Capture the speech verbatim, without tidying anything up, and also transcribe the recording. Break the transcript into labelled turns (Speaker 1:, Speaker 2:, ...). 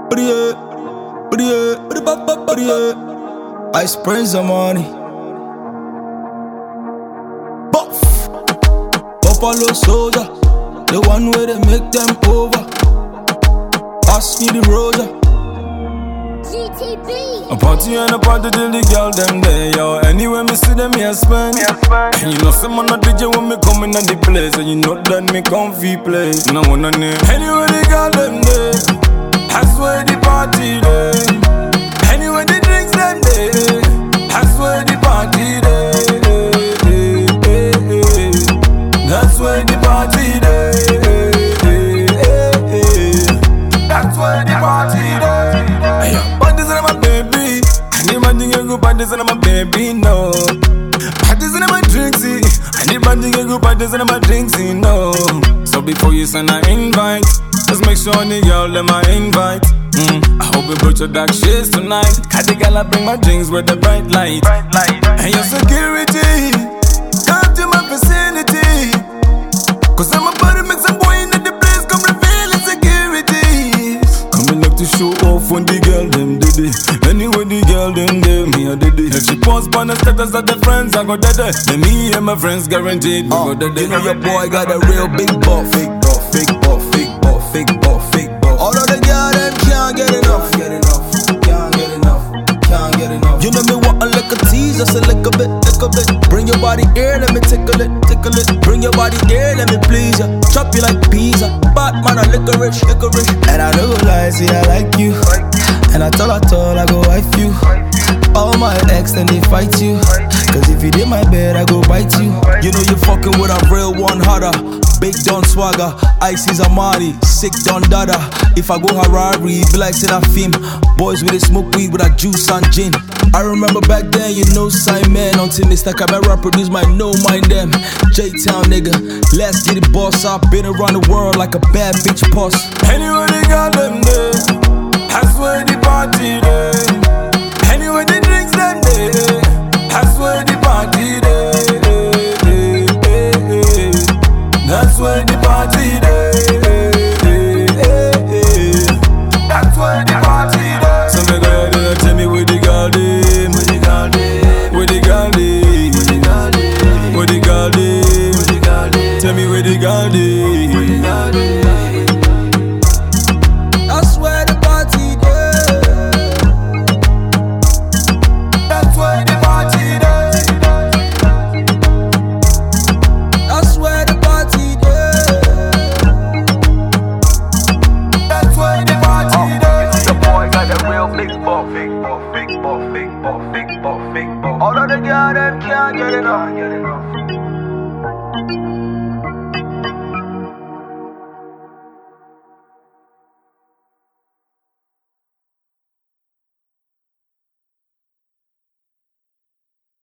Speaker 1: Brie, brie, brie, brie. I spend some money. Buff, Buffalo Soldier, the one where they make them over. Pass me the roller.
Speaker 2: G T B.
Speaker 3: A party and a party till the girl them there, yo. Anywhere me see them, me a spend. And you know someone not D J when me come in the place, and you know that me comfy play. No one on it. Anywhere the girl them there, that's where the party there. Anywhere the drinks them there, that's where the party there. That's where the party there. That's where the party there. Parties are my baby. I need my thing go parties are my baby, no. Parties are my drinksy. I need my thing go parties are my drinksy, no. So before you send an invite, just make sure the girl them I invite. Mm. I hope you brought your dark shades tonight. Cause the girl I bring my drinks with the bright light. Bright light. And your security, come to my vicinity. Cause I'm about to make some boy in the place come reveal insecurity. Coming up to show off when the girl them did it. Anyway the girl them did me I did it. If she posts on the status of the friends I go dead. Then me and my friends guaranteed we
Speaker 1: uh,
Speaker 3: go dead.
Speaker 1: You know your boy got a real big butt. Fake butt, fake butt, fake butt, fake butt, fake butt. All of the girl them can't get enough. Get enough, can't get enough, can't get enough. You know me want a little tease, just a little bit, little bit. Bring your body here, let me tickle it, tickle it. Bring your body here, let me please ya. Chop you like pizza, Batman a licorice, licorice. And I know lies, see I like you. And I tell I told I go wife you. All my ex then they fight you. Cause if you did my bed I go bite you. You know you fucking with a real one harder. Big Don Swagger, Icy's Amari, sick Don Dada. If I go Harari, be like say that film. Boys with a smoke weed with a juice and gin. I remember back then, you know Simon. Until Mister Camera produced my No Mind Them. J-Town nigga, let's get it boss. I've been around the world like a bad bitch boss.
Speaker 3: Anyway they got them there, that's where the party there. Anyway the drinks them there, that's where the party there. That's where the party there. That's where the party there. So me go there, tell me where the girl dem, where the girl dem, where the girl dem, where the girl dem, where the girl dem, where the girl dem. Tell me where the girl dem, where the girl dem.
Speaker 1: That's where the party there.
Speaker 3: That's where the party there.
Speaker 1: That's where the party there.
Speaker 3: That's where the party there.
Speaker 4: Your boy got a real big butt, big butt, big butt, big butt, big butt, big butt. All of the girls them can't get enough, get enough.